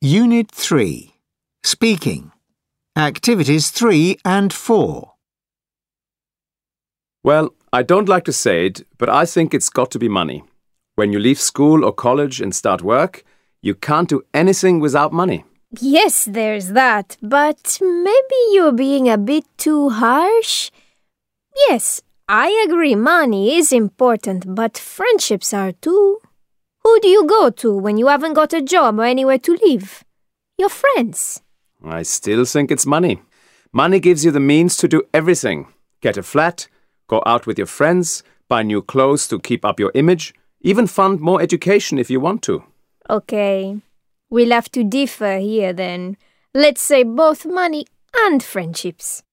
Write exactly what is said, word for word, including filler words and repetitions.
Unit three. Speaking. Activities three and four. Well, I don't like to say it, but I think it's got to be money. When you leave school or college and start work, you can't do anything without money. Yes, there's that, but maybe you're being a bit too harsh. Yes, I agree money is important, but friendships are too. Who do you go to when you haven't got a job or anywhere to live? Your friends. I still think it's money. Money gives you the means to do everything. Get a flat, go out with your friends, buy new clothes to keep up your image, even fund more education if you want to. Okay, we'll have to differ here then. Let's say both money and friendships.